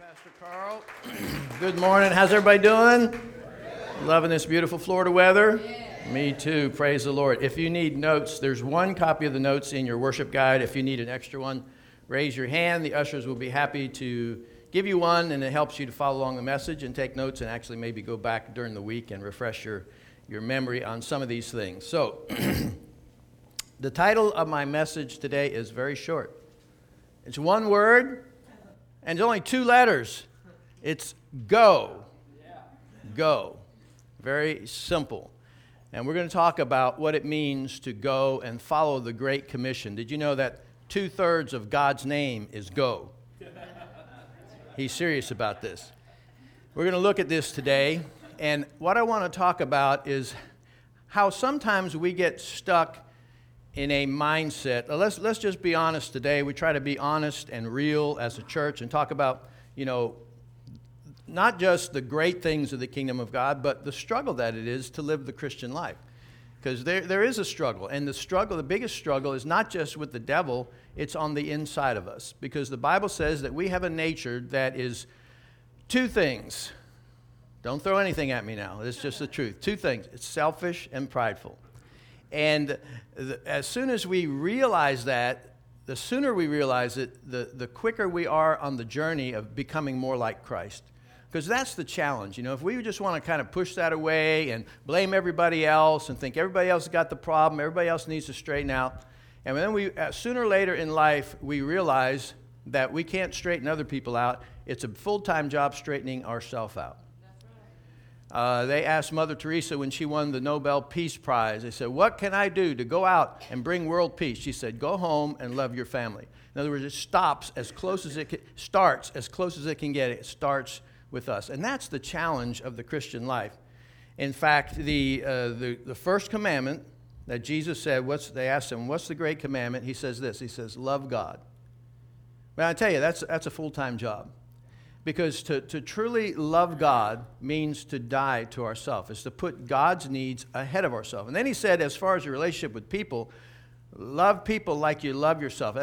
Pastor Carl. Good morning. How's everybody doing? Loving this beautiful Florida weather? Me too. Praise the Lord. If you need notes, there's one copy of the notes in your worship guide. If you need an extra one, raise your hand. The ushers will be happy to give you one, and it helps you to follow along the message and take notes and actually maybe go back during the week and refresh your memory on some of these things. So, the title of my message today is very short. It's one word, and it's only two letters. It's go. Go. Very simple. And we're going to talk about what it means to go and follow the Great Commission. Did you know that 2/3 of God's name is go? He's serious about this. We're going to look at this today. And what I want to talk about is how sometimes we get stuck in a mindset. Let's just be honest today. We try to be honest and real as a church and talk about, not just the great things of the kingdom of God, but the struggle that it is to live the Christian life. Because there is a struggle. And the biggest struggle is not just with the devil, it's on the inside of us. Because the Bible says that we have a nature that is two things. Don't throw anything at me now. It's just the truth. Two things. It's selfish and prideful. And as soon as we realize that, the sooner we realize it, the quicker we are on the journey of becoming more like Christ. Because that's the challenge. If we just want to kind of push that away and blame everybody else and think everybody else has got the problem, everybody else needs to straighten out. And then sooner or later in life, we realize that we can't straighten other people out. It's a full-time job straightening ourselves out. They asked Mother Teresa when she won the Nobel Peace Prize, they said, what can I do to go out and bring world peace? She said, go home and love your family. In other words, it starts as close as it can get. It starts with us. And that's the challenge of the Christian life. In fact, the first commandment that Jesus said, they asked him, what's the great commandment? He says this, he says, love God. But I tell you, that's a full-time job. Because to truly love God means to die to ourselves. It's to put God's needs ahead of ourselves. And then he said, as far as your relationship with people, love people like you love yourself.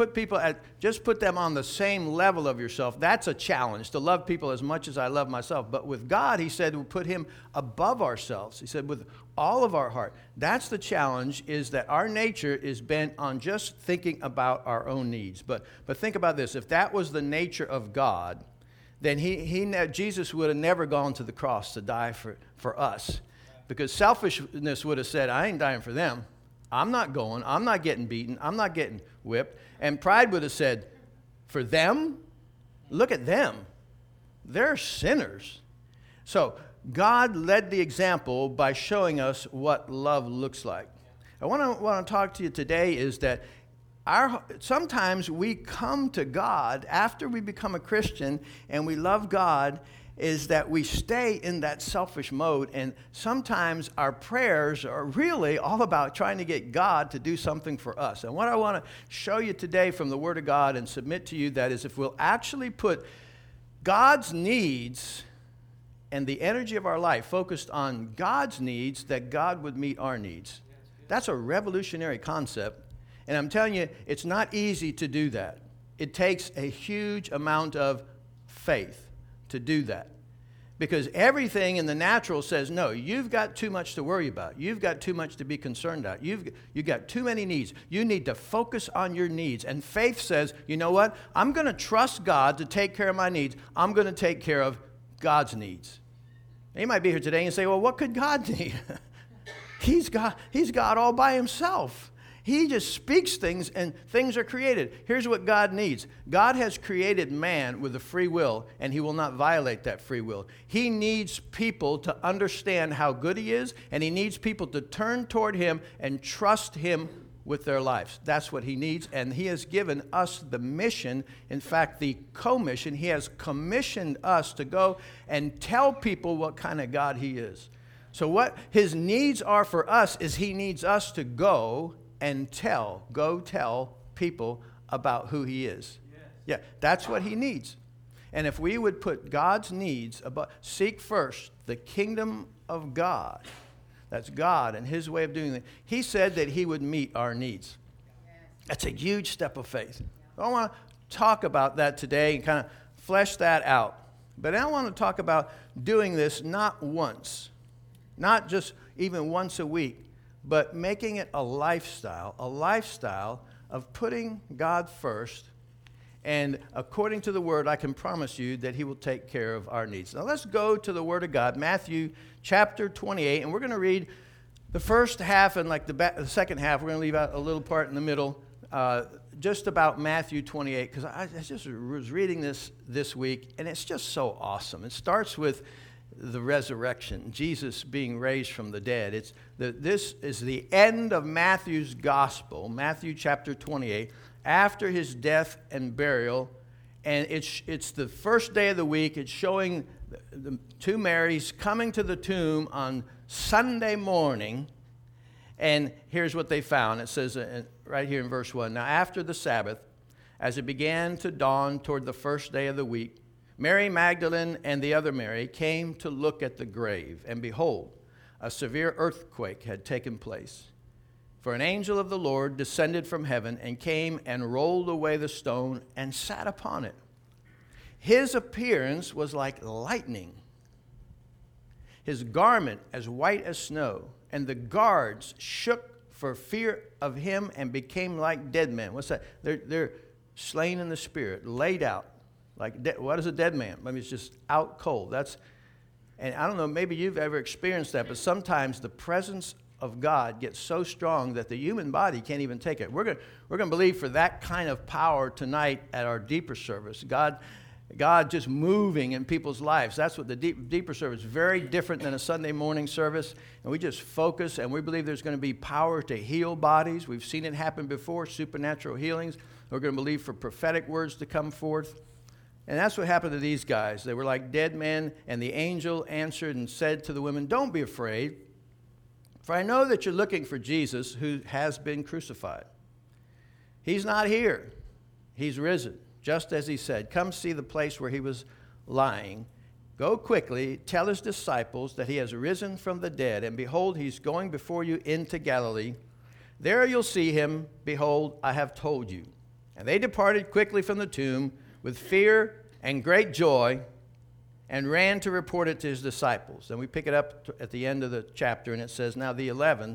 Just put them on the same level of yourself. That's a challenge, to love people as much as I love myself. But with God, he said, we'll put him above ourselves. He said, with all of our heart. That's the challenge, is that our nature is bent on just thinking about our own needs. But think about this. If that was the nature of God, then Jesus would have never gone to the cross to die for us. Because selfishness would have said, I ain't dying for them. I'm not going. I'm not getting beaten. I'm not getting whipped. And pride would have said, for them? Look at them. They're sinners. So God led the example by showing us what love looks like. I want to talk to you today is that sometimes we come to God after we become a Christian and we love God, is that we stay in that selfish mode, and sometimes our prayers are really all about trying to get God to do something for us. And what I want to show you today from the Word of God and submit to you, that is, if we'll actually put God's needs and the energy of our life focused on God's needs, that God would meet our needs. That's a revolutionary concept. And I'm telling you, it's not easy to do that. It takes a huge amount of faith to do that. Because everything in the natural says, no, you've got too much to worry about. You've got too much to be concerned about. You've got too many needs. You need to focus on your needs. And faith says, you know what? I'm going to trust God to take care of my needs. I'm going to take care of God's needs. And you might be here today and say, well, what could God need? He's God all by himself. He just speaks things and things are created. Here's what God needs. God has created man with a free will, and he will not violate that free will. He needs people to understand how good he is, and he needs people to turn toward him and trust him with their lives. That's what he needs, and he has given us the mission, in fact, the commission. He has commissioned us to go and tell people what kind of God he is. So what his needs are for us is he needs us to go tell people about who he is. Yes. Yeah, that's what he needs. And if we would put God's needs seek first the kingdom of God, that's God and his way of doing it, he said that he would meet our needs. That's a huge step of faith. I want to talk about that today and kind of flesh that out. But I want to talk about doing this not once, not just even once a week, but making it a lifestyle of putting God first. And according to the Word, I can promise you that He will take care of our needs. Now let's go to the Word of God, Matthew chapter 28, and we're going to read the first half and the second half. We're going to leave out a little part in the middle, just about Matthew 28, because I just was reading this week, and it's just so awesome. It starts with the resurrection, Jesus being raised from the dead. This is the end of Matthew's gospel, Matthew chapter 28, after his death and burial, and it's the first day of the week. It's showing the two Marys coming to the tomb on Sunday morning, and here's what they found. It says right here in verse 1, "Now after the Sabbath, as it began to dawn toward the first day of the week, Mary Magdalene and the other Mary came to look at the grave, and behold, a severe earthquake had taken place. For an angel of the Lord descended from heaven and came and rolled away the stone and sat upon it. His appearance was like lightning, his garment as white as snow, and the guards shook for fear of him and became like dead men." What's that? They're slain in the spirit, laid out. What is a dead man? I mean, it's just out cold. And I don't know, maybe you've ever experienced that, but sometimes the presence of God gets so strong that the human body can't even take it. We're going to believe for that kind of power tonight at our deeper service. God just moving in people's lives. That's what the deeper service is. Very different than a Sunday morning service. And we just focus, and we believe there's going to be power to heal bodies. We've seen it happen before, supernatural healings. We're going to believe for prophetic words to come forth. And that's what happened to these guys. They were like dead men, and the angel answered and said to the women, "Don't be afraid, for I know that you're looking for Jesus who has been crucified. He's not here. He's risen, just as he said. Come see the place where he was lying. Go quickly, tell his disciples that he has risen from the dead, and behold, he's going before you into Galilee. There you'll see him. Behold, I have told you." And they departed quickly from the tomb with fear and great joy, and ran to report it to his disciples. And we pick it up at the end of the chapter, and it says, "Now the 11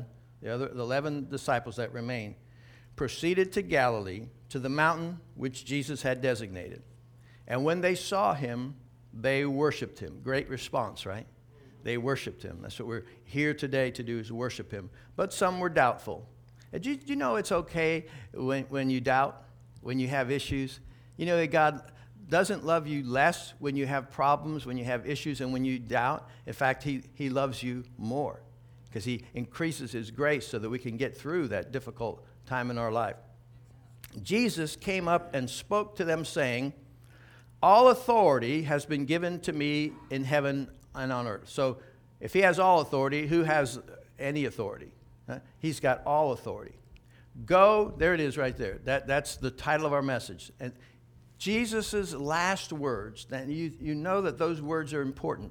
disciples that remained proceeded to Galilee, to the mountain which Jesus had designated. And when they saw him, they worshiped him." Great response, right? They worshiped him. That's what we're here today to do, is worship him. But some were doubtful. And do you know it's okay when you doubt, when you have issues? You know that God doesn't love you less when you have problems, when you have issues, and when you doubt. In fact, he loves you more because he increases his grace so that we can get through that difficult time in our life. Jesus came up and spoke to them, saying, "All authority has been given to me in heaven and on earth." So if he has all authority, who has any authority? He's got all authority. Go, there it is right there. That's the title of our message. And Jesus' last words, and you know that those words are important.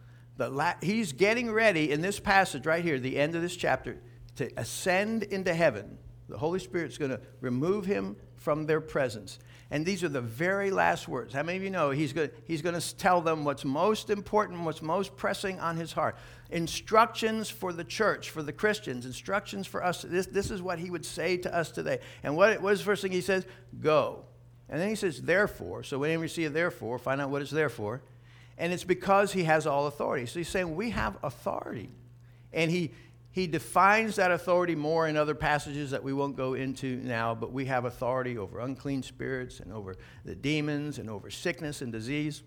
He's getting ready in this passage right here, the end of this chapter, to ascend into heaven. The Holy Spirit's going to remove him from their presence. And these are the very last words. How many of you know he's going to tell them what's most important, what's most pressing on his heart? Instructions for the church, for the Christians, instructions for us. This is what he would say to us today. And what is the first thing he says? Go. And then he says, therefore. So whenever you see a therefore, find out what it's there for. And it's because he has all authority. So he's saying we have authority. And he defines that authority more in other passages that we won't go into now, but we have authority over unclean spirits and over the demons and over sickness and disease.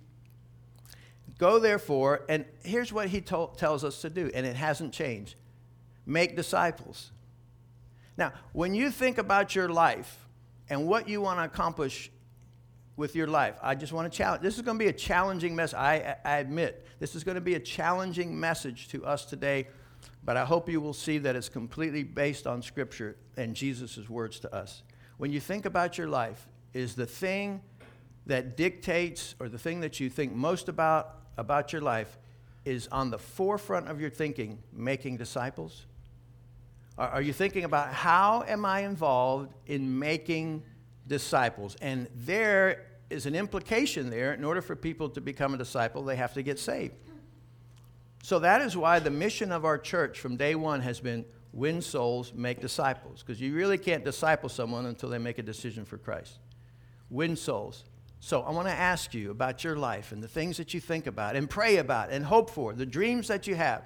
Go therefore, and here's what he tells us to do, and it hasn't changed. Make disciples. Now, when you think about your life and what you want to accomplish with your life, I just want to challenge. This is going to be a challenging message. I admit, this is going to be a challenging message to us today, but I hope you will see that it's completely based on Scripture and Jesus' words to us. When you think about your life, is the thing that dictates, or the thing that you think most about your life, is on the forefront of your thinking, making disciples? Are you thinking about how am I involved in making disciples? And there is an implication there. In order for people to become a disciple, they have to get saved. So that is why the mission of our church from day one has been win souls, make disciples. Because you really can't disciple someone until they make a decision for Christ. Win souls. So I want to ask you about your life and the things that you think about and pray about and hope for, the dreams that you have.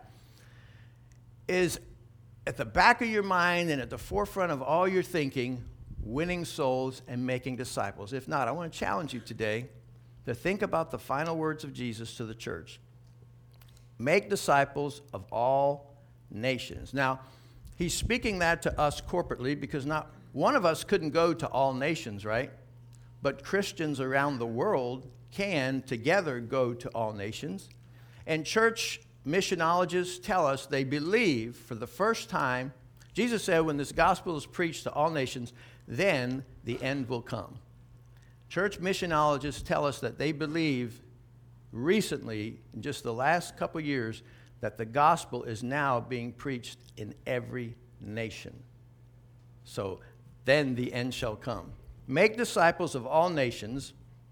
Is at the back of your mind and at the forefront of all your thinking, winning souls and making disciples? If not, I want to challenge you today to think about the final words of Jesus to the church. Make disciples of all nations. Now, he's speaking that to us corporately because not one of us couldn't go to all nations, right? But Christians around the world can together go to all nations. And church missionologists tell us they believe for the first time, Jesus said, when this gospel is preached to all nations, then the end will come. Church missionologists tell us that they believe recently, in just the last couple years, that the gospel is now being preached in every nation. So then the end shall come. Make disciples of all nations,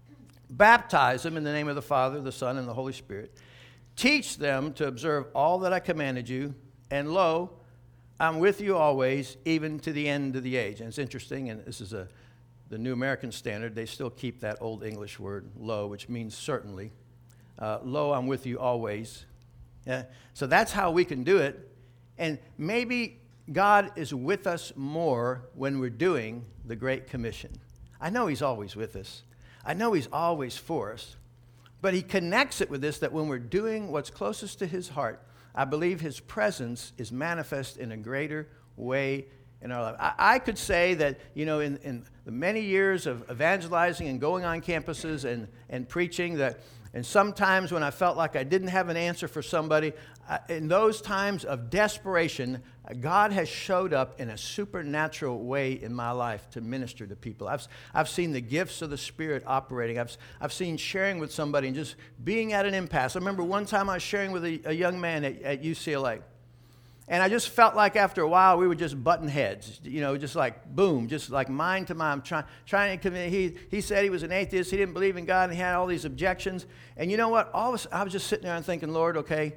baptize them in the name of the Father, the Son, and the Holy Spirit. Teach them to observe all that I commanded you, and lo, I'm with you always, even to the end of the age. And it's interesting, and this is the New American Standard. They still keep that old English word, lo, which means certainly. Lo, I'm with you always. Yeah. So that's how we can do it. And maybe God is with us more when we're doing the Great Commission. I know he's always with us. I know he's always for us. But he connects it with this, that when we're doing what's closest to his heart, I believe his presence is manifest in a greater way in our life. I could say that, in the many years of evangelizing and going on campuses and preaching, that and sometimes when I felt like I didn't have an answer for somebody, in those times of desperation, God has showed up in a supernatural way in my life to minister to people. I've seen the gifts of the Spirit operating. I've seen sharing with somebody and just being at an impasse. I remember one time I was sharing with a young man at UCLA. And I just felt like after a while we were just butting heads, just like boom, just like mind to mind. Trying to convince. He said he was an atheist. He didn't believe in God, and he had all these objections. And you know what? I was just sitting there and thinking, Lord, okay,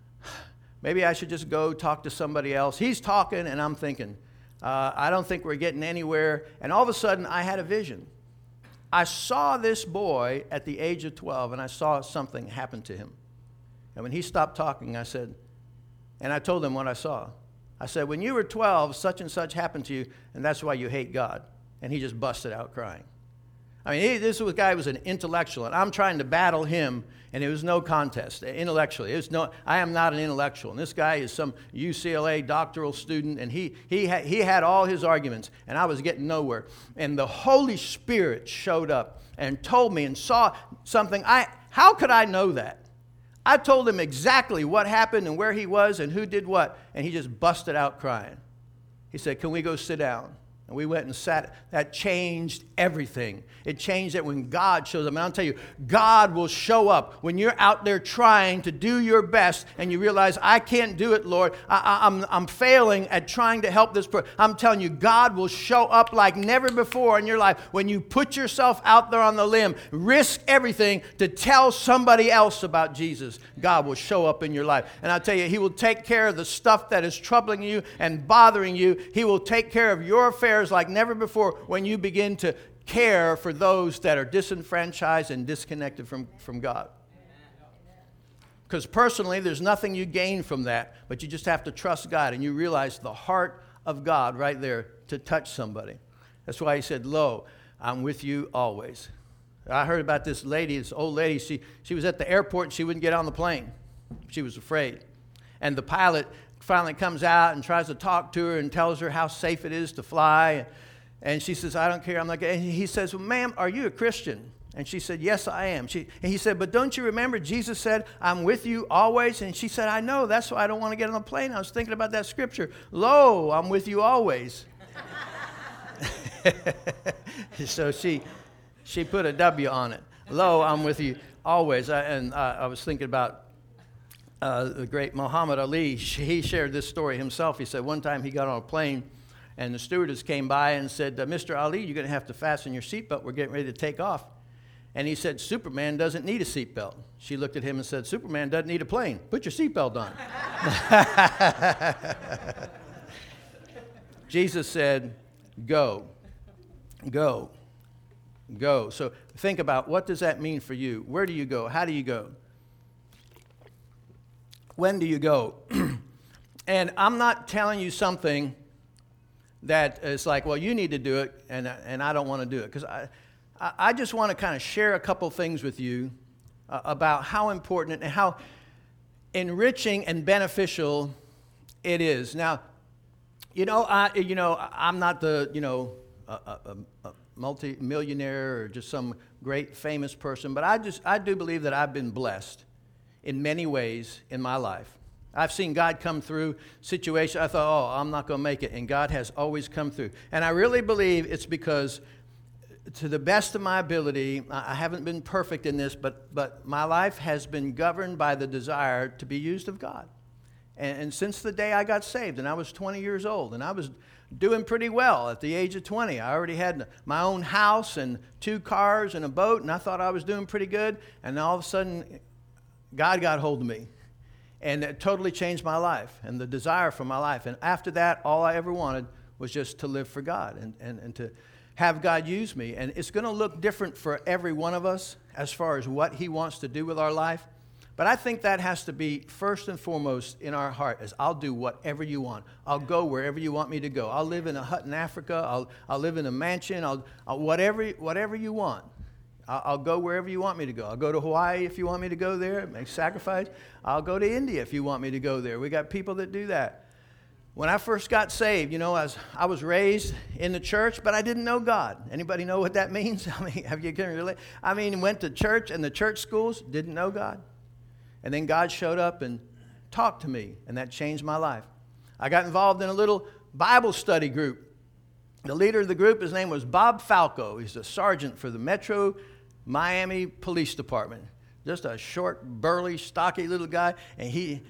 maybe I should just go talk to somebody else. He's talking, and I'm thinking, I don't think we're getting anywhere. And all of a sudden, I had a vision. I saw this boy at the age of 12, and I saw something happen to him. And when he stopped talking, I said. And I told him what I saw. I said, when you were 12, such and such happened to you, and that's why you hate God. And he just busted out crying. I mean, this guy was an intellectual, and I'm trying to battle him, and it was no contest intellectually. I am not an intellectual. And this guy is some UCLA doctoral student, and he had all his arguments, and I was getting nowhere. And the Holy Spirit showed up and told me and saw something. How could I know that? I told him exactly what happened and where he was and who did what, and he just busted out crying. He said, can we go sit down? And we went and sat. That changed everything. It changed it when God shows up. And I'll tell you, God will show up when you're out there trying to do your best and you realize, I can't do it, Lord. I'm failing at trying to help this person. I'm telling you, God will show up like never before in your life when you put yourself out there on the limb, risk everything to tell somebody else about Jesus. God will show up in your life. And I'll tell you, he will take care of the stuff that is troubling you and bothering you. He will take care of your affairs like never before when you begin to care for those that are disenfranchised and disconnected from God. Because personally, there's nothing you gain from that, but you just have to trust God, and you realize the heart of God right there to touch somebody. That's why he said, lo, I'm with you always. I heard about this lady, this old lady. She was at the airport and she wouldn't get on the plane. She was afraid. And the pilot finally comes out and tries to talk to her and tells her how safe it is to fly. And she says, I don't care. And he says, well, ma'am, are you a Christian? And she said, yes, I am. And he said, but don't you remember Jesus said, I'm with you always? And she said, I know. That's why I don't want to get on the plane. I was thinking about that scripture. Lo, I'm with you always. So she put a W on it. Lo, I'm with you always. I was thinking about the great Muhammad Ali. He shared this story himself. He said one time he got on a plane and the stewardess came by and said, Mr. Ali, you're going to have to fasten your seatbelt. We're getting ready to take off. And he said, Superman doesn't need a seatbelt. She looked at him and said, Superman doesn't need a plane. Put your seatbelt on. Jesus said, go, go, go. So think about, what does that mean for you? Where do you go? How do you go? When do you go? And I'm not telling you something that is like, well, you need to do it, and I don't want to do it. Because I just want to kind of share a couple things with you about how important and how enriching and beneficial it is. Now, I'm not the, a multi-millionaire or just some great famous person, but I do believe that I've been blessed in many ways in my life. I've seen God come through situations. I thought, I'm not going to make it, and God has always come through. And I really believe it's because, to the best of my ability, I haven't been perfect in this, but my life has been governed by the desire to be used of God. And since the day I got saved, and I was 20 years old, and I was doing pretty well at the age of 20. I already had my own house and 2 cars and a boat, and I thought I was doing pretty good. And all of a sudden, God got hold of me, and it totally changed my life and the desire for my life. And after that, all I ever wanted was just to live for God and to have God use me. And it's going to look different for every one of us as far as what He wants to do with our life. But I think that has to be first and foremost in our heart, is I'll do whatever you want. I'll go wherever you want me to go. I'll live in a hut in Africa. I'll live in a mansion. Whatever you want. I'll go wherever you want me to go. I'll go to Hawaii if you want me to go there, make sacrifice. I'll go to India if you want me to go there. We got people that do that. When I first got saved, I was raised in the church, but I didn't know God. Anybody know what that means? I mean, have you can relate? I mean, went to church and the church schools, didn't know God. And then God showed up and talked to me, and that changed my life. I got involved in a little Bible study group. The leader of the group, his name was Bob Falco. He's a sergeant for the Metro Miami Police Department. Just a short, burly, stocky little guy. And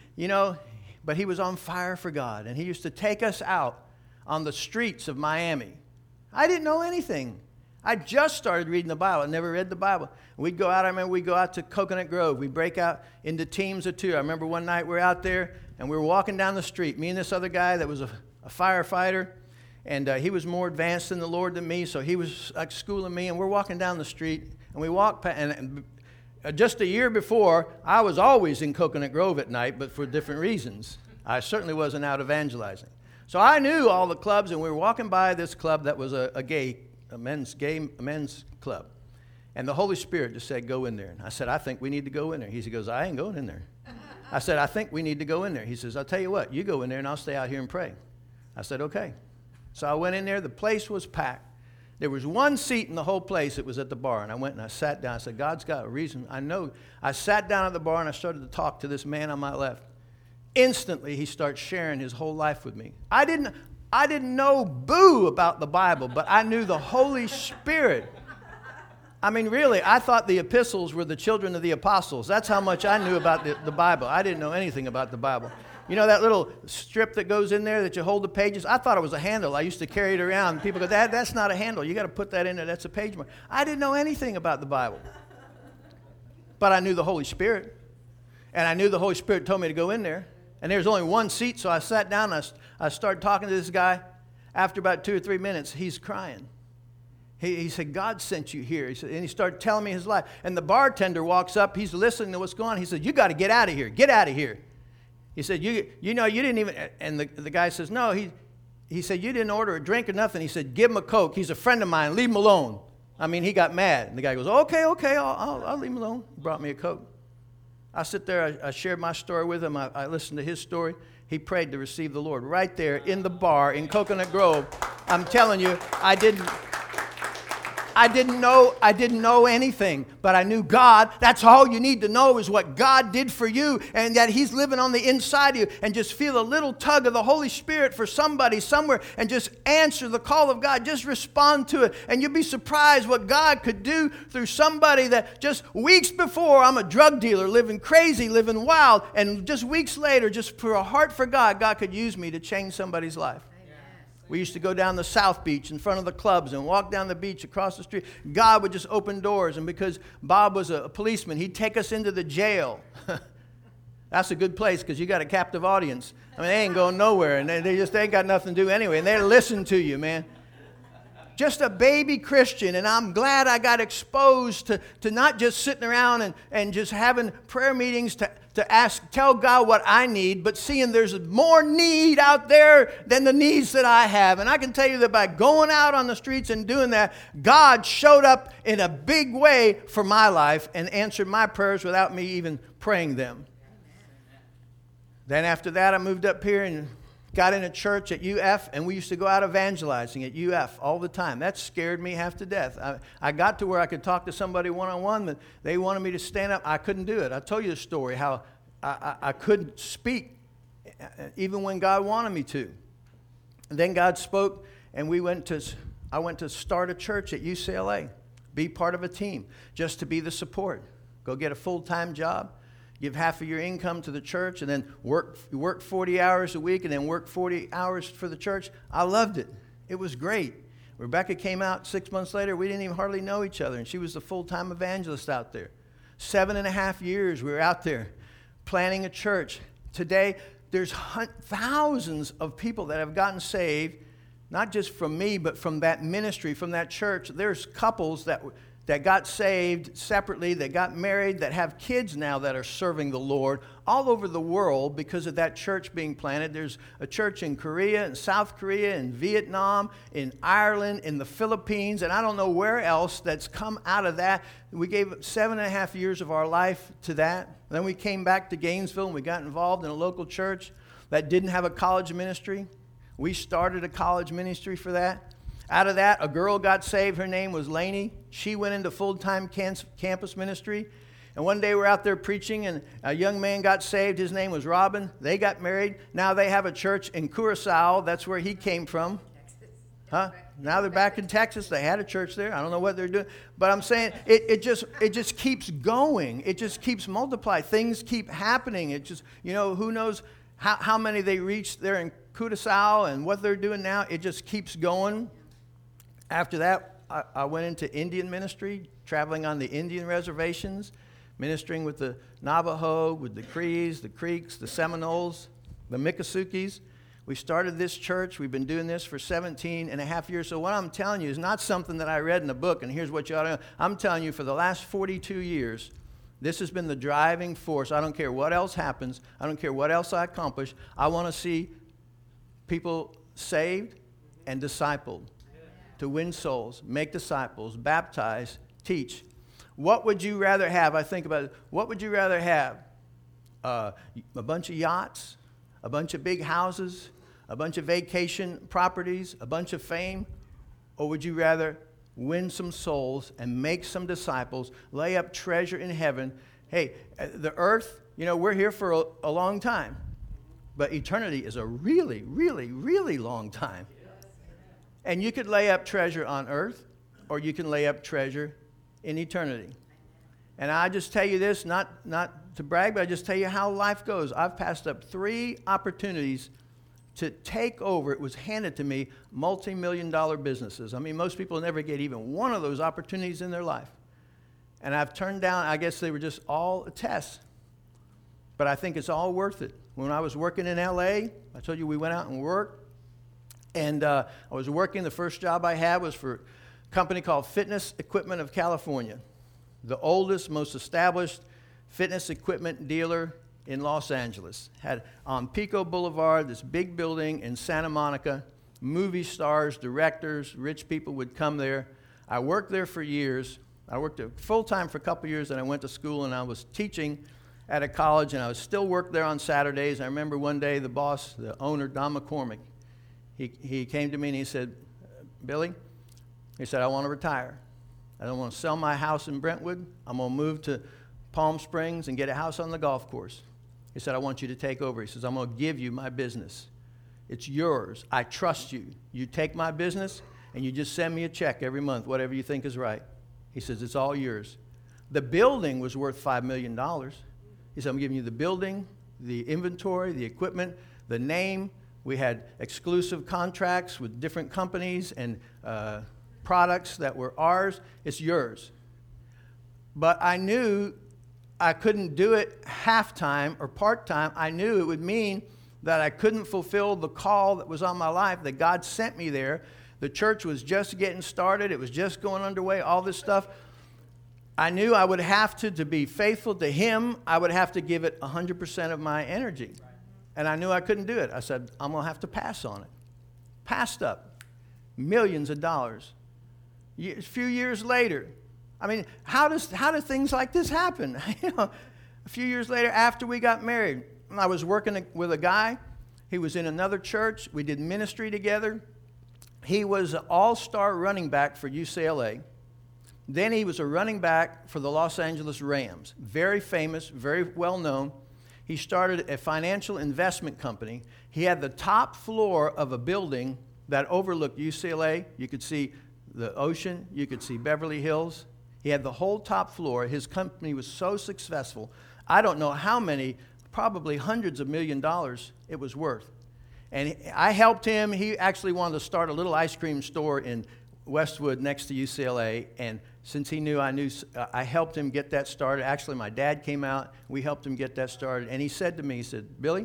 but he was on fire for God. And he used to take us out on the streets of Miami. I didn't know anything. I just started reading the Bible. I never read the Bible. We'd go out, I remember we'd go out to Coconut Grove. We'd break out into teams of 2. I remember one night we were out there, and we were walking down the street. Me and this other guy that was a firefighter, and he was more advanced in the Lord than me, so he was like schooling me, and we're walking down the street, and we walked past, and just a year before, I was always in Coconut Grove at night, but for different reasons. I certainly wasn't out evangelizing. So I knew all the clubs, and we were walking by this club that was a men's club. And the Holy Spirit just said, go in there. And I said, I think we need to go in there. He goes, I ain't going in there. I said, I think we need to go in there. He says, I'll tell you what, you go in there and I'll stay out here and pray. I said, okay. So I went in there. The place was packed. There was one seat in the whole place. It was at the bar. And I went and I sat down. I said, God's got a reason. I know. I sat down at the bar and I started to talk to this man on my left. Instantly, he starts sharing his whole life with me. I didn't know boo about the Bible, but I knew the Holy Spirit. I mean, really, I thought the epistles were the children of the apostles. That's how much I knew about the Bible. I didn't know anything about the Bible. You know that little strip that goes in there that you hold the pages? I thought it was a handle. I used to carry it around. People go, that's not a handle. You got to put that in there. That's a page mark. I didn't know anything about the Bible. But I knew the Holy Spirit. And I knew the Holy Spirit told me to go in there. And there was only one seat, so I sat down and I started talking to this guy. After about 2 or 3 minutes, he's crying. He said, God sent you here. He said, and he started telling me his life. And the bartender walks up. He's listening to what's going on. He said, you got to get out of here. Get out of here. He said, you didn't even, and the guy says, no. He said, you didn't order a drink or nothing. He said, give him a Coke. He's a friend of mine. Leave him alone. I mean, he got mad. And the guy goes, okay, I'll leave him alone. He brought me a Coke. I sit there. I shared my story with him. I listened to his story. He prayed to receive the Lord right there in the bar in Coconut Grove. I'm telling you, I didn't know anything, but I knew God. That's all you need to know is what God did for you, and that He's living on the inside of you. And just feel a little tug of the Holy Spirit for somebody somewhere, and just answer the call of God. Just respond to it, and you'll be surprised what God could do through somebody that just weeks before, I'm a drug dealer, living crazy, living wild, and just weeks later, just for a heart for God, God could use me to change somebody's life. We used to go down the South Beach in front of the clubs and walk down the beach across the street. God would just open doors. And because Bob was a policeman, he'd take us into the jail. That's a good place because you got a captive audience. I mean, they ain't going nowhere, and they ain't got nothing to do anyway, and they listen to you, man. Just a baby Christian, and I'm glad I got exposed to not just sitting around and just having prayer meetings to tell God what I need, but seeing there's more need out there than the needs that I have. And I can tell you that by going out on the streets and doing that, God showed up in a big way for my life and answered my prayers without me even praying them. Then after that, I moved up here and got in a church at UF, and we used to go out evangelizing at UF all the time. That scared me half to death. I got to where I could talk to somebody one-on-one, but they wanted me to stand up. I couldn't do it. I told you the story, how I couldn't speak even when God wanted me to. And then God spoke, and I went to start a church at UCLA, be part of a team, just to be the support. Go get a full-time job. Give half of your income to the church, and then work 40 hours a week, and then work 40 hours for the church. I loved it. It was great. Rebecca came out 6 months later. We didn't even hardly know each other, and she was the full-time evangelist out there. 7.5 years we were out there planning a church. Today, there's thousands of people that have gotten saved, not just from me, but from that ministry, from that church. There's couples that got saved separately, that got married, that have kids now that are serving the Lord all over the world because of that church being planted. There's a church in Korea, in South Korea, in Vietnam, in Ireland, in the Philippines, and I don't know where else that's come out of that. We gave 7.5 years of our life to that. Then we came back to Gainesville, and we got involved in a local church that didn't have a college ministry. We started a college ministry for that. Out of that, a girl got saved. Her name was Lainey. She went into full-time campus ministry. And one day we're out there preaching, and a young man got saved. His name was Robin. They got married. Now they have a church in Curacao. That's where he came from. Huh? Now they're back in Texas. They had a church there. I don't know what they're doing. But I'm saying it just keeps going. It just keeps multiplying. Things keep happening. It just, who knows how many they reached there in Curacao and what they're doing now. It just keeps going. After that, I went into Indian ministry, traveling on the Indian reservations, ministering with the Navajo, with the Crees, the Creeks, the Seminoles, the Miccosukes. We started this church. We've been doing this for 17.5 years. So what I'm telling you is not something that I read in a book, and here's what you ought to know. I'm telling you, for the last 42 years, this has been the driving force. I don't care what else happens. I don't care what else I accomplish. I want to see people saved and discipled. To win souls, make disciples, baptize, teach. What would you rather have? I think about it. What would you rather have? A bunch of yachts, a bunch of big houses, a bunch of vacation properties, a bunch of fame? Or would you rather win some souls and make some disciples, lay up treasure in heaven? Hey, the earth, we're here for a long time. But eternity is a really, really, really long time. And you could lay up treasure on earth, or you can lay up treasure in eternity. And I just tell you this, not to brag, but I just tell you how life goes. I've passed up 3 opportunities to take over. It was handed to me, multi-million-dollar businesses. I mean, most people never get even one of those opportunities in their life. And I've turned down, I guess they were just all a test. But I think it's all worth it. When I was working in L.A., I told you we went out and worked. And I was working, the first job I had was for a company called Fitness Equipment of California, the oldest, most established fitness equipment dealer in Los Angeles. Had on Pico Boulevard, this big building in Santa Monica. Movie stars, directors, rich people would come there. I worked there for years. I worked there full-time for a couple years, and I went to school, and I was teaching at a college, and I was still worked there on Saturdays. I remember one day the boss, the owner, Don McCormick, he came to me and he said, Billy, he said, I want to retire. I don't want to sell my house in Brentwood. I'm going to move to Palm Springs and get a house on the golf course. He said, I want you to take over. He says, I'm going to give you my business. It's yours. I trust you. You take my business and you just send me a check every month, whatever you think is right. He says, it's all yours. The building was worth $5 million. He said, I'm giving you the building, the inventory, the equipment, the name, We had exclusive contracts with different companies and products that were ours. It's yours. But I knew I couldn't do it half-time or part-time. I knew it would mean that I couldn't fulfill the call that was on my life, that God sent me there. The church was just getting started. It was just going underway, all this stuff. I knew I would have to be faithful to Him, I would have to give it 100% of my energy. And I knew I couldn't do it. I said, I'm going to have to pass on it. Passed up. Millions of dollars. A few years later, I mean, how do things like this happen? A few years later, after we got married, I was working with a guy. He was in another church. We did ministry together. He was an all-star running back for UCLA. Then he was a running back for the Los Angeles Rams. Very famous, very well known. He started a financial investment company. He had the top floor of a building that overlooked UCLA. You could see the ocean. You could see Beverly Hills. He had the whole top floor. His company was so successful. I don't know how many, probably hundreds of $1 million it was worth. And I helped him. He actually wanted to start a little ice cream store in Westwood next to UCLA. And since he knew I helped him get that started. Actually, my dad came out. We helped him get that started. And he said to me, he said, Billy,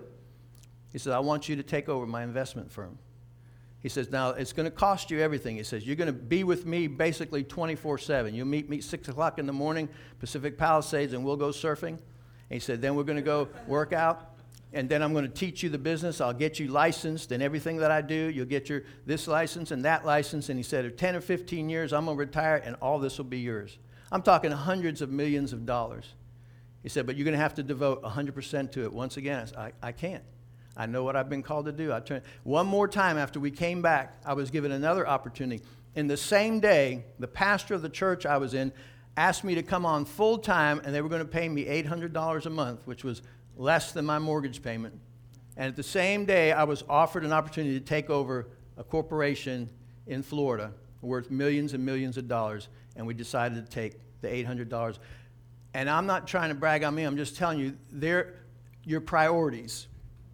he said, I want you to take over my investment firm. He says, now, it's going to cost you everything. He says, you're going to be with me basically 24/7. You'll meet me 6 o'clock in the morning, Pacific Palisades, and we'll go surfing. And he said, then we're going to go work out, and then I'm going to teach you the business. I'll get you licensed, and everything that I do, you'll get your this license and that license. And he said, in 10 or 15 years, I'm going to retire, and all this will be yours. I'm talking hundreds of millions of dollars. He said, but you're going to have to devote 100% to it. Once again, I said, I can't. I know what I've been called to do. One more time after we came back, I was given another opportunity. In the same day, the pastor of the church I was in asked me to come on full time, and they were going to pay me $800 a month, which was less than my mortgage payment. And at the same day, I was offered an opportunity to take over a corporation in Florida worth millions and millions of dollars, and we decided to take the $800. And I'm not trying to brag on me. I'm just telling you, your priorities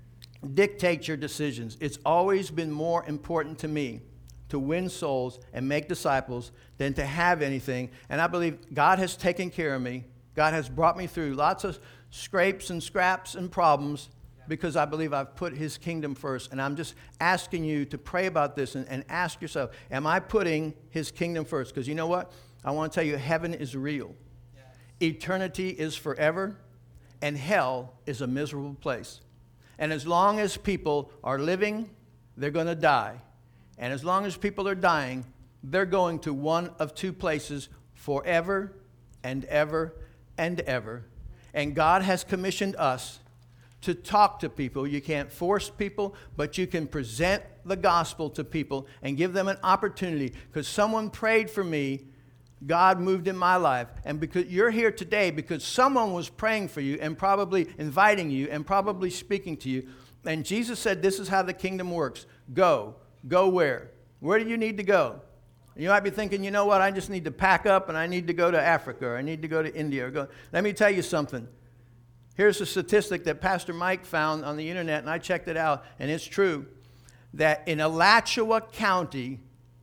dictate your decisions. It's always been more important to me to win souls and make disciples than to have anything. And I believe God has taken care of me. God has brought me through lots of scrapes and scraps and problems because I believe I've put His kingdom first. And I'm just asking you to pray about this and ask yourself, am I putting His kingdom first? Because you know what? I want to tell you, heaven is real. Yes. Eternity is forever, and hell is a miserable place. And as long as people are living, they're going to die. And as long as people are dying, they're going to one of two places forever and ever and ever. And God has commissioned us to talk to people. You can't force people, but you can present the gospel to people and give them an opportunity. Because someone prayed for me, God moved in my life. And because you're here today because someone was praying for you and probably inviting you and probably speaking to you. And Jesus said, this is how the kingdom works. Go. Go where? Where do you need to go? You might be thinking, you know what, I just need to pack up and I need to go to Africa or I need to go to India. Or go. Let me tell you something. Here's a statistic that Pastor Mike found on the internet, and I checked it out, and it's true, that in Alachua County,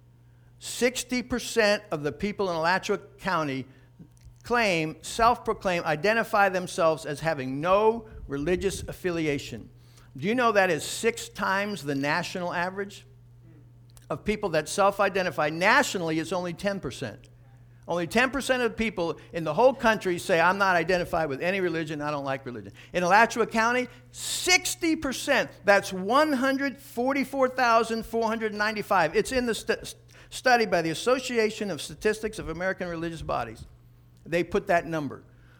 60% of the people in Alachua County self-proclaim, identify themselves as having no religious affiliation. Do you know that is 6 times the national average of people that self-identify? Nationally, it's only 10%. Only 10% of people in the whole country say, I'm not identified with any religion, I don't like religion. In Alachua County, 60%. That's 144,495. It's in the study by the Association of Statistics of American Religious Bodies. They put that number.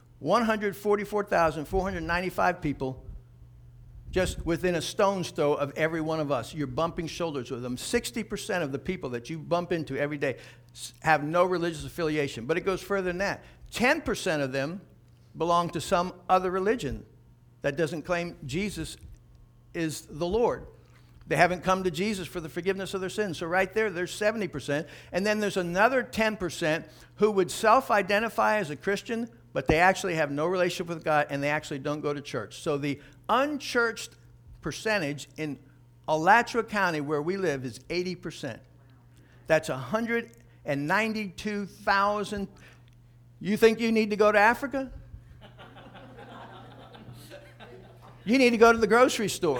144,495 people just within a stone's throw of every one of us. You're bumping shoulders with them. 60% of the people that you bump into every day have no religious affiliation. But it goes further than that. 10% of them belong to some other religion that doesn't claim Jesus is the Lord. They haven't come to Jesus for the forgiveness of their sins. So right there's 70%. And then there's another 10% who would self-identify as a Christian, but they actually have no relationship with God, and they actually don't go to church. So the unchurched percentage in Alachua County, where we live, is 80%. That's 192,000. You think you need to go to Africa? You need to go to the grocery store.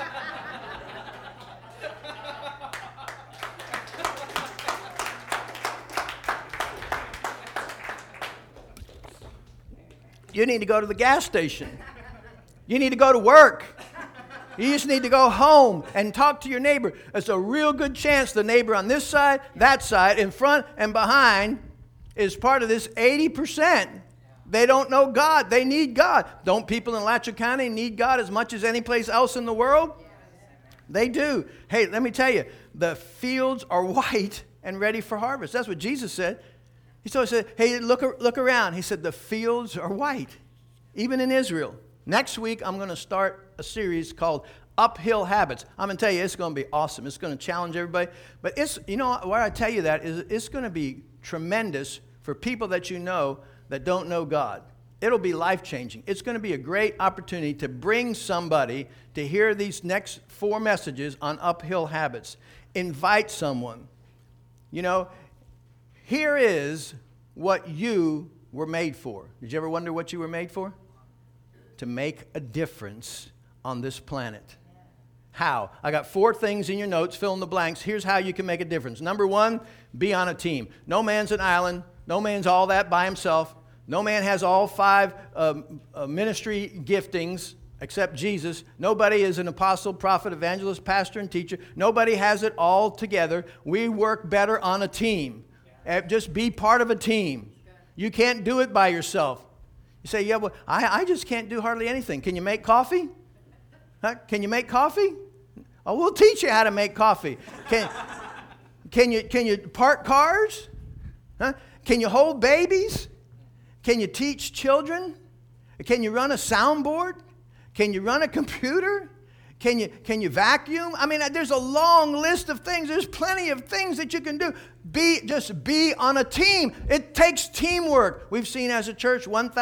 You need to go to the gas station. You need to go to work. You just need to go home and talk to your neighbor. There's a real good chance the neighbor on this side, that side, in front and behind is part of this 80%. They don't know God. They need God. Don't people in Alachua County need God as much as any place else in the world? They do. Hey, let me tell you, the fields are white and ready for harvest. That's what Jesus said. He said, hey, look around. He said, the fields are white, even in Israel. Next week, I'm going to start a series called Uphill Habits. I'm going to tell you, it's going to be awesome. It's going to challenge everybody. But it's, you know, why I tell you that is it's going to be tremendous for people that you know that don't know God. It'll be life-changing. It's going to be a great opportunity to bring somebody to hear these next 4 messages on uphill habits. Invite someone. You know, here is what you were made for. Did you ever wonder what you were made for? To make a difference on this planet. How? I got 4 things in your notes. Fill in the blanks. Here's how you can make a difference. Number 1, be on a team. No man's an island. No man's all that by himself. No man has all 5 ministry giftings except Jesus. Nobody is an apostle, prophet, evangelist, pastor, and teacher. Nobody has it all together. We work better on a team. Just be part of a team. You can't do it by yourself. You say, yeah, well, I just can't do hardly anything. Can you make coffee? Huh? Can you make coffee? Oh, we'll teach you how to make coffee. Can you park cars? Huh? Can you hold babies? Can you teach children? Can you run a soundboard? Can you run a computer? Can you vacuum? I mean, there's a long list of things. There's plenty of things that you can do. Just be on a team. It takes teamwork. We've seen as a church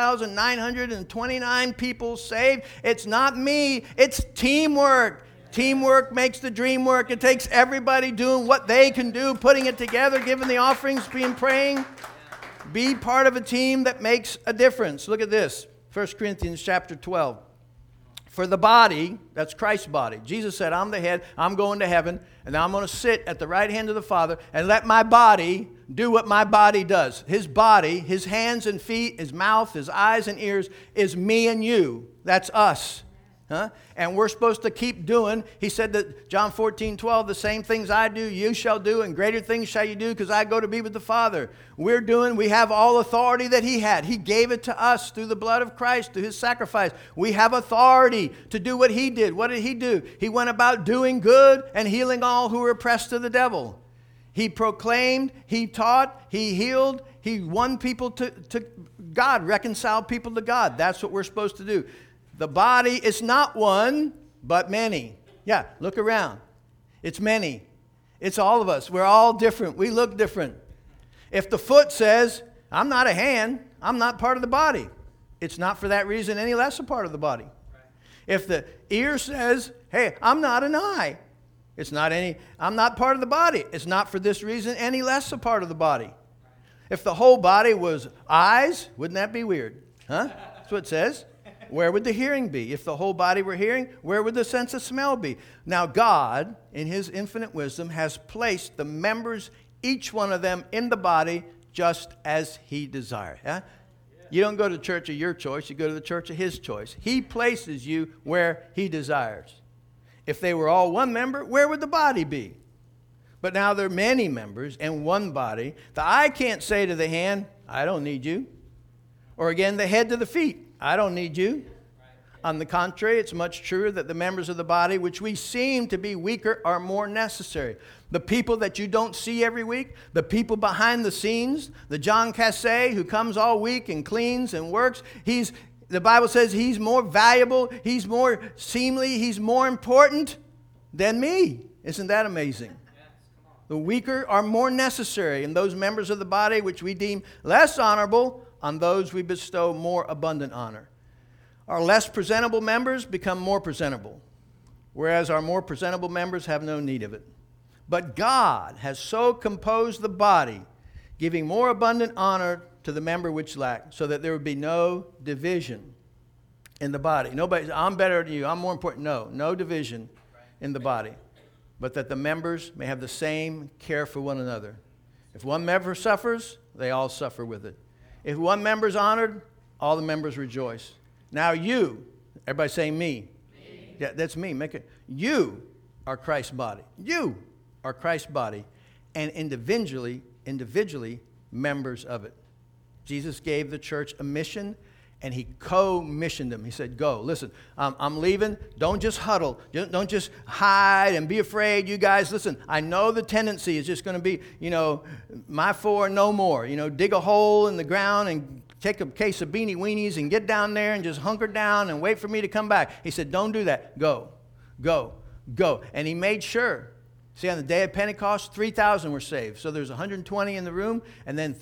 1,929 people saved. It's not me. It's teamwork. Teamwork makes the dream work. It takes everybody doing what they can do, putting it together, giving the offerings, praying. Be part of a team that makes a difference. Look at this. 1 Corinthians chapter 12. For the body, that's Christ's body. Jesus said, I'm the head, I'm going to heaven, and I'm going to sit at the right hand of the Father and let my body do what my body does. His body, his hands and feet, his mouth, his eyes and ears is me and you. That's us. Huh? And we're supposed to keep doing. He said that John 14:12, the same things I do, you shall do, and greater things shall you do, because I go to be with the Father. We have all authority that he had. He gave it to us through the blood of Christ, through his sacrifice. We have authority to do what he did. What did he do? He went about doing good and healing all who were oppressed of the devil. He proclaimed, he taught, he healed, he won people to God, reconciled people to God. That's what we're supposed to do. The body is not one, but many. Yeah, look around. It's many. It's all of us. We're all different. We look different. If the foot says, I'm not a hand, I'm not part of the body, it's not for that reason any less a part of the body. If the ear says, hey, I'm not an eye, I'm not part of the body, it's not for this reason any less a part of the body. If the whole body was eyes, wouldn't that be weird? Huh? That's what it says. Where would the hearing be? If the whole body were hearing, where would the sense of smell be? Now God, in his infinite wisdom, has placed the members, each one of them, in the body just as he desired. Huh? You don't go to the church of your choice, you go to the church of his choice. He places you where he desires. If they were all one member, where would the body be? But now there are many members and one body. The eye can't say to the hand, I don't need you. Or again, the head to the feet, I don't need you. On the contrary, it's much truer that the members of the body, which we seem to be weaker, are more necessary. The people that you don't see every week, the people behind the scenes, the John Cassay who comes all week and cleans and works, the Bible says he's more valuable, he's more seemly, he's more important than me. Isn't that amazing? The weaker are more necessary, and those members of the body which we deem less honorable, on those we bestow more abundant honor. Our less presentable members become more presentable. whereas our more presentable members have no need of it. But God has so composed the body, giving more abundant honor to the member which lacked, so that there would be no division in the body. Nobody, I'm better than you, I'm more important. No division in the body, but that the members may have the same care for one another. If one member suffers, they all suffer with it. If one member is honored, all the members rejoice. Now you, everybody say me. Yeah, that's me. Make it. You are Christ's body. You are Christ's body, and individually members of it. Jesus gave the church a mission, and he co-missioned them. He said, go. Listen, I'm leaving. Don't just huddle. Don't just hide and be afraid. You guys, listen, I know the tendency is just going to be, my four, no more. Dig a hole in the ground and take a case of Beanie Weenies and get down there and just hunker down and wait for me to come back. He said, don't do that. Go. And he made sure. See, on the day of Pentecost, 3,000 were saved. So there's 120 in the room, and then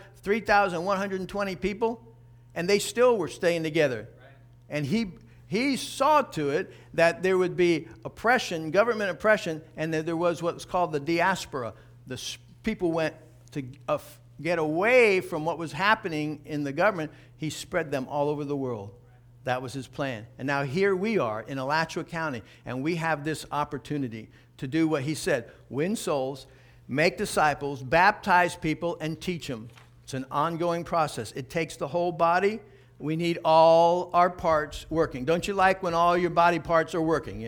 3,120 people, and they still were staying together. Right. And he saw to it that there would be oppression, government oppression, and that there was what's called the diaspora. The people went to get away from what was happening in the government. He spread them all over the world. That was his plan. And now here we are in Alachua County, and we have this opportunity to do what he said: win souls, make disciples, baptize people, and teach them. It's an ongoing process. It takes the whole body. We need all our parts working. Don't you like when all your body parts are working,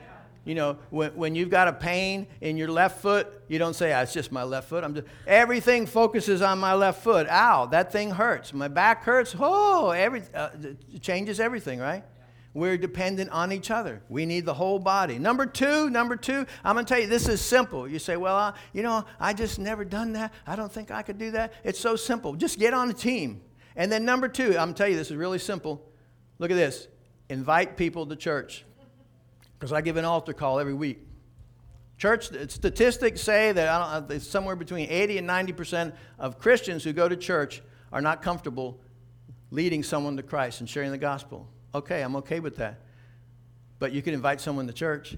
when you've got a pain in your left foot, you don't say, it's just my left foot. Everything focuses on my left foot. Ow, that thing hurts. My back hurts. It changes everything, right? We're dependent on each other. We need the whole body. Number two, I'm going to tell you, this is simple. You say, well, I just never done that. I don't think I could do that. It's so simple. Just get on a team. And then number two, I'm going to tell you, this is really simple. Look at this. Invite people to church. Because I give an altar call every week. Church statistics say that it's somewhere between 80 and 90% of Christians who go to church are not comfortable leading someone to Christ and sharing the gospel. Okay, I'm okay with that. But you can invite someone to church.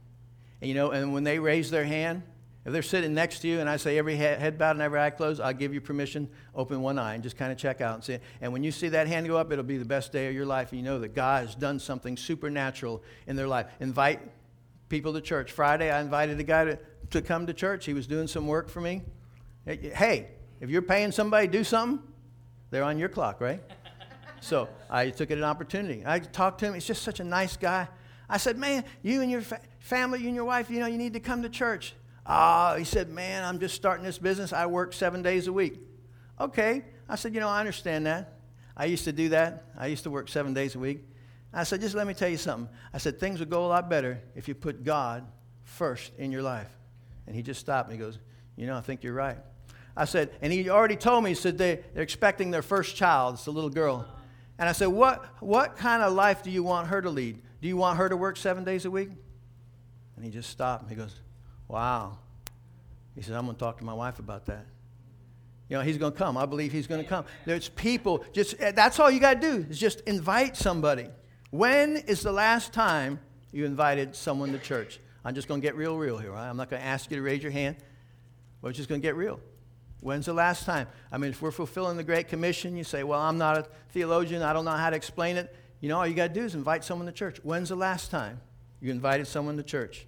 And when they raise their hand, if they're sitting next to you and I say every head bowed and every eye closed, I'll give you permission, open one eye and just kind of check out and see. And when you see that hand go up, it'll be the best day of your life. And you know that God has done something supernatural in their life. Invite people to church. Friday, I invited a guy to come to church. He was doing some work for me. Hey, if you're paying somebody to do something, they're on your clock, right? So I took it as an opportunity. I talked to him. He's just such a nice guy. I said, man, you and your family, you and your wife, you need to come to church. He said, man, I'm just starting this business. I work 7 days a week. Okay. I said, I understand that. I used to do that. I used to work 7 days a week. I said, just let me tell you something. I said, things would go a lot better if you put God first in your life. And he just stopped and he goes, I think you're right. I said, and he already told me, he said they're expecting their first child. It's a little girl. And I said, what kind of life do you want her to lead? Do you want her to work 7 days a week? And he just stopped and he goes, wow. He said, I'm going to talk to my wife about that. He's going to come. I believe he's going to come. There's people, that's all you got to do is just invite somebody. When is the last time you invited someone to church? I'm just going to get real here, right? I'm not going to ask you to raise your hand. We're just going to get real. When's the last time? If we're fulfilling the Great Commission, you say, well, I'm not a theologian. I don't know how to explain it. All you got to do is invite someone to church. When's the last time you invited someone to church?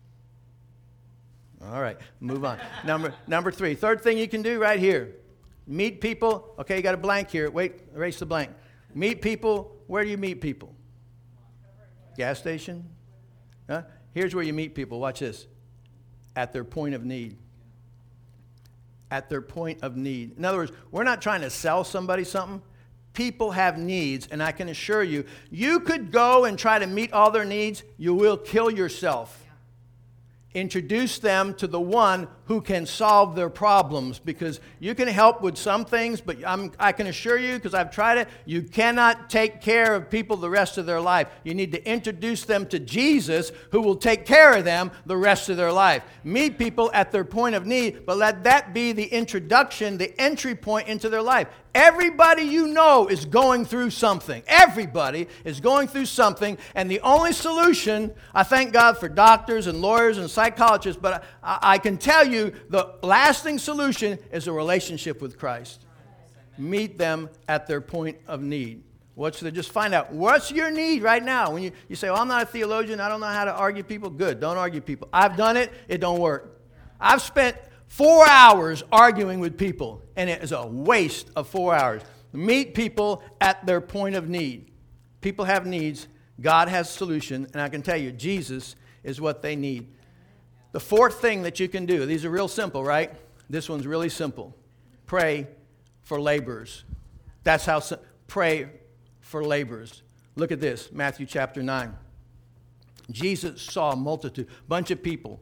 All right, move on. Number three. Third thing you can do right here. Meet people. Okay, you got a blank here. Wait, erase the blank. Meet people. Where do you meet people? Gas station? Huh? Here's where you meet people. Watch this. At their point of need. At their point of need. In other words, we're not trying to sell somebody something. People have needs, and I can assure you, you could go and try to meet all their needs. You will kill yourself. Introduce them to the one who can solve their problems, because you can help with some things, but I can assure you, because I've tried it, you cannot take care of people the rest of their life. You need to introduce them to Jesus, who will take care of them the rest of their life. Meet people at their point of need, but let that be the introduction, the entry point into their life. Everybody you know is going through something. Everybody is going through something, and the only solution, I thank God for doctors and lawyers and psychologists, but I can tell you the lasting solution is a relationship with Christ. Meet them at their point of need. Just find out, what's your need right now? When you say, well, I'm not a theologian, I don't know how to argue people. Good, don't argue people. I've done it, it don't work. I've spent 4 hours arguing with people, and it is a waste of 4 hours. Meet people at their point of need. People have needs. God has a solution, and I can tell you, Jesus is what they need. The fourth thing that you can do, these are real simple, right? This one's really simple. Pray for laborers. That's how pray for laborers. Look at this, Matthew chapter 9. Jesus saw a multitude, bunch of people,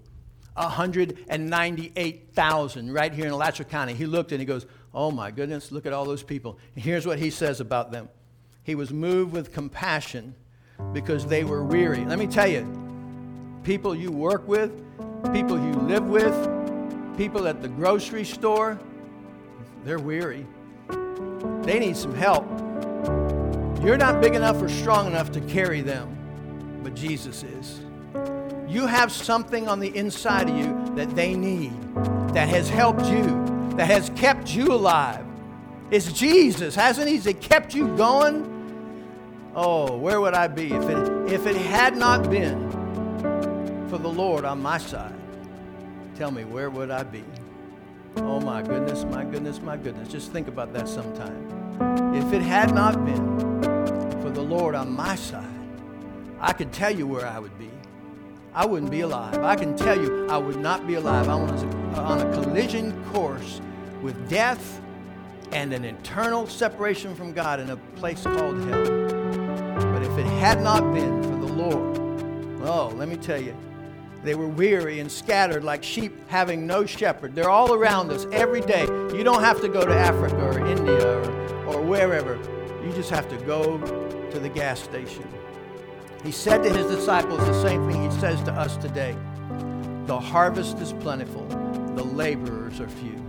198,000 right here in Alachua County. He looked and he goes, oh my goodness, look at all those people. And here's what he says about them. He was moved with compassion because they were weary. Let me tell you, people you work with, people you live with, people at the grocery store, they're weary. They need some help. You're not big enough or strong enough to carry them, but Jesus is. You have something on the inside of you that they need, that has helped you, that has kept you alive. It's Jesus, hasn't he? Has it kept you going? Oh, where would I be if it had not been for the Lord on my side? Tell me, where would I be? Oh, my goodness, my goodness, my goodness. Just think about that sometime. If it had not been for the Lord on my side, I could tell you where I would be. I wouldn't be alive. I can tell you I would not be alive. I was on a collision course with death and an eternal separation from God in a place called hell. But if it had not been for the Lord, oh, let me tell you, they were weary and scattered like sheep having no shepherd. They're all around us every day. You don't have to go to Africa or India or wherever. You just have to go to the gas station. He said to his disciples the same thing he says to us today. The harvest is plentiful. The laborers are few.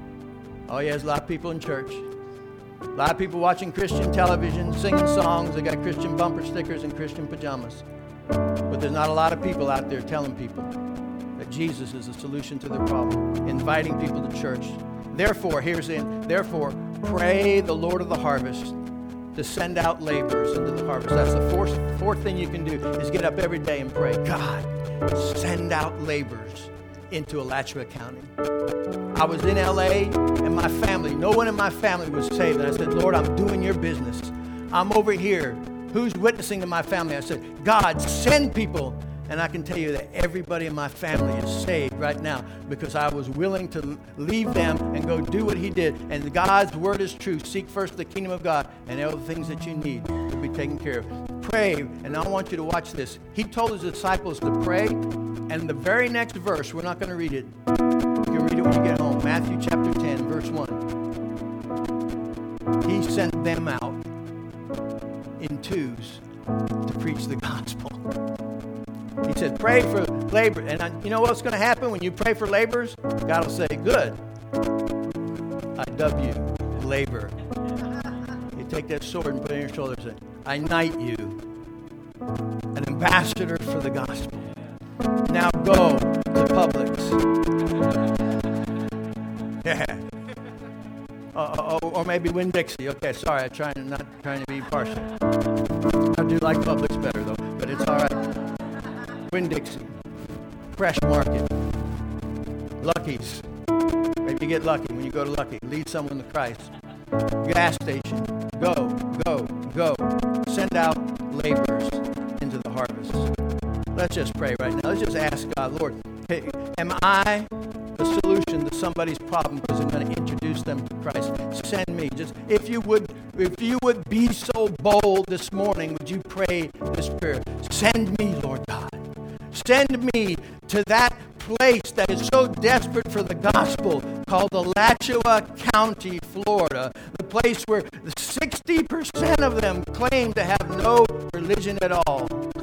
Oh, yeah, there's a lot of people in church. A lot of people watching Christian television, singing songs. They got Christian bumper stickers and Christian pajamas. But there's not a lot of people out there telling people that Jesus is the solution to their problem, inviting people to church. Therefore, therefore, pray the Lord of the harvest to send out laborers into the harvest. That's the fourth thing you can do, is get up every day and pray, God, send out laborers into Alachua County. I was in L.A. and my family, no one in my family was saved. And I said, Lord, I'm doing your business. I'm over here. Who's witnessing to my family? I said, God, send people. And I can tell you that everybody in my family is saved right now because I was willing to leave them and go do what he did. And God's word is true. Seek first the kingdom of God, and all the things that you need will be taken care of. Pray, and I want you to watch this. He told his disciples to pray, and the very next verse, we're not going to read it. You can read it when you get home. Matthew chapter 10, verse 1. He sent them out in twos to preach the gospel. He said, pray for labor. And you know what's going to happen when you pray for laborers? God will say, good. I dub you, labor. You take that sword and put it on your shoulder and say, I knight you, an ambassador for the gospel. Now go to Publix. Yeah. Or maybe Winn-Dixie. Okay, sorry, I'm not trying to be partial. I do like Publix better, though, but it's all right. Winn-Dixie, Fresh Market, Lucky's. Maybe you get lucky when you go to Lucky. Lead someone to Christ. Gas station. Go. Send out laborers into the harvest. Let's just pray right now. Let's just ask God, Lord, hey, am I the solution to somebody's problem because I'm going to introduce them to Christ? Send me. Just if you would be so bold this morning, would you pray this prayer? Send me, Lord God. Send me to that place that is so desperate for the gospel called Alachua County, Florida, the place where 60% of them claim to have no religion at all.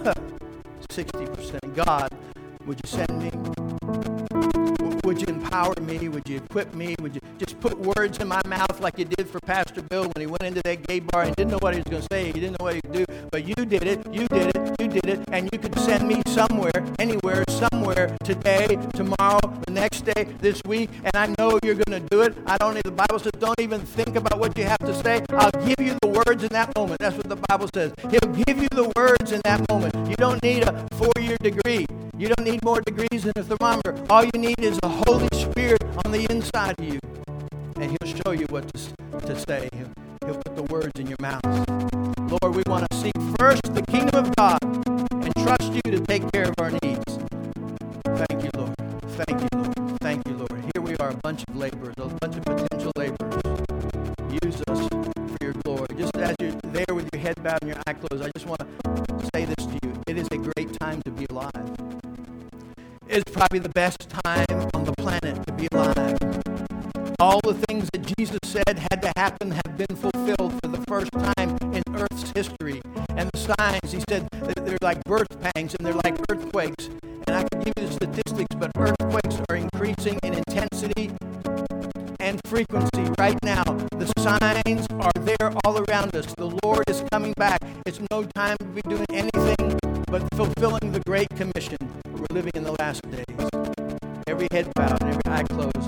60%. God, would you send me? Would you empower me? Would you equip me? Would you just put words in my mouth like you did for Pastor Bill when he went into that gay bar and didn't know what he was going to say. He didn't know what he would do. But you did it. You did it. You did it. And you could send me somewhere, anywhere, somewhere, today, tomorrow, the next day, this week. And I know you're going to do it. The Bible says don't even think about what you have to say. I'll give you the words in that moment. That's what the Bible says. He'll give you the words in that moment. You don't need a 4-year degree. You don't need more degrees than a thermometer. All you need is the Holy Spirit on the inside of you. And He'll show you what to say. He'll put the words in your mouth. Lord, we want to seek first the kingdom of God and trust you to take care of our needs. Thank you, Lord. Thank you, Lord. Thank you, Lord. Here we are, a bunch of laborers, a bunch of potential laborers. Use us for your glory. Just as you're there with your head bowed and your eye closed, I just want to say this to you. It is a great time to be alive. It's probably the best time on the planet to be alive. All the things that Jesus said had to happen have been fulfilled for the first time in Earth's history. And the signs, he said, they're like birth pangs and they're like earthquakes. And I can give you the statistics, but earthquakes are increasing in intensity and frequency right now. The signs are there all around us. The Lord is coming back. It's no time to be doing anything but fulfilling the Great Commission. We're living in the last days. Every head bowed and every eye closed.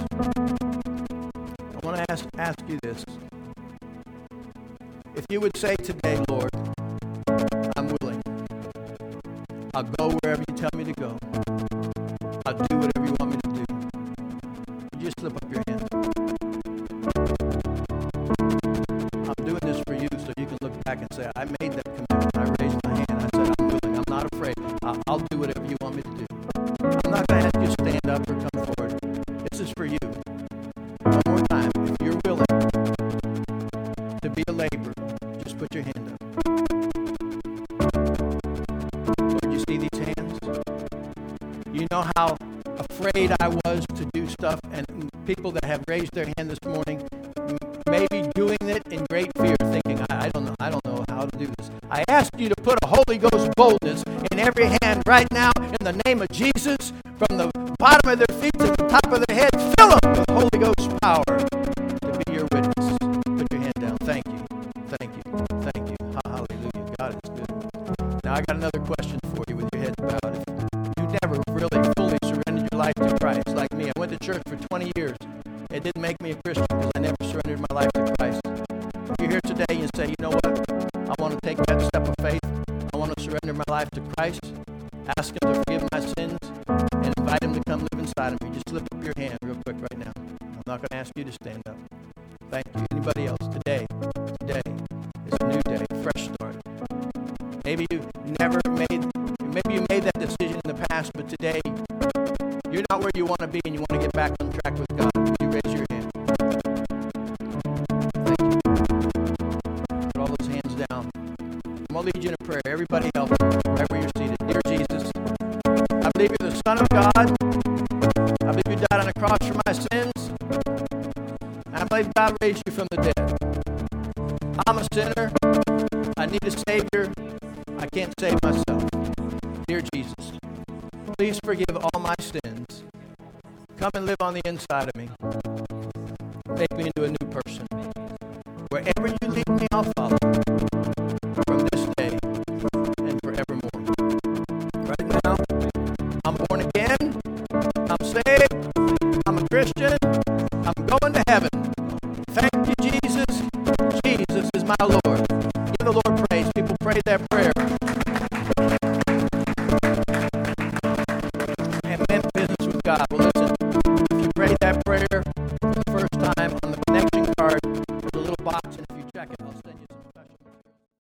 I want to ask you this. If you would say today, Lord, I'm willing. I'll go wherever you tell me to go. I'll do whatever you want me to do. You just slip up your hand. I'm doing this for you so you can look back and say, I made that commitment. I raised my hand. I said, I'm willing. I'm not afraid. I'll do whatever you want me to do. I'm not going to ask you to stand up or come forward. This is for you. One more time. If you're willing to be a laborer, just put your hand up. Lord, you see these hands? You know how afraid I was to do stuff, and people that have raised their hand this morning maybe doing it in great fear, thinking, I don't know how to do this. I ask you to put a Holy Ghost boldness in every hand right now in the name of Jesus, from the bottom of their feet to the top of their head. Fill them with Holy Ghost power to be your witness. Put your hand down. Thank you. Thank you. Thank you. Hallelujah. God is good. Now I got another question for you with your head bowed. If you never really fully surrendered your life to Christ like me, I went to church for 20 years. It didn't make me a Christian because I never surrendered my life to Christ. If you're here today and you say, you know what, I want to take that step of faith. I want to surrender my life to Christ. Ask Him to forgive my sins and invite Him to come live inside of me. Just slip up your hand real quick right now. I'm not going to ask you to stand up. Thank you. Anybody else? Today is a new day, fresh start. Maybe you made that decision in the past, but today you're not where you want to be and you want to get back on track with God. Would you raise your hand? Thank you. Put all those hands down. I'm going to lead you in a prayer. Everybody help me right where you're seated. Dear Jesus, I believe you're the Son of God. I believe you died on the cross for my sins. I believe God raised you from the dead. I'm a sinner. I need a Savior. I can't save myself. Dear Jesus, please forgive all my sins. Come and live on the inside of me. Make me into a new person. Wherever you lead me, I'll follow. From this day and forevermore. Right now, I'm born again. I'm saved. I'm a Christian. I'm going to heaven. Thank you, Jesus. Jesus is my Lord. Give the Lord praise. People pray that prayer.